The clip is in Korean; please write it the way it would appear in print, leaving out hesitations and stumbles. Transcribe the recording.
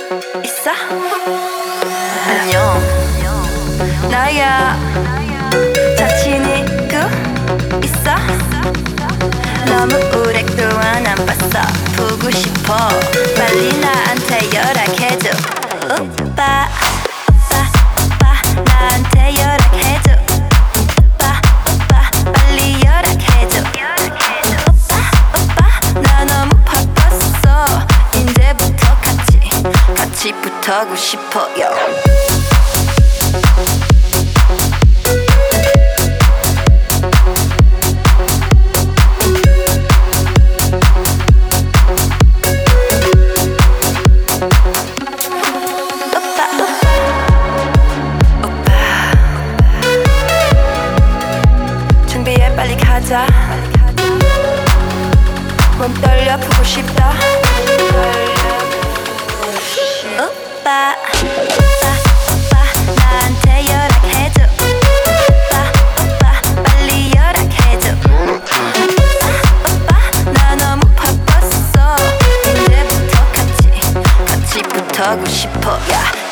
있어? 안녕 나야 자신이 있고 있어? 너무 오랫동안 안 봤어 보고 싶어 빨리 나한테 연락해줘 오빠 나한테 연락해줘 오빠 빨리 연락해줘 오빠 나 너무 바빴어 이제부터 같이 붙어고 싶어요 빨리 가자 몸 떨려 보고 싶다 오빠 나한테 연락해줘 오빠 빨리 연락해줘 오빠 나 너무 바빴어 이제부터 같이 붙어고 싶어 야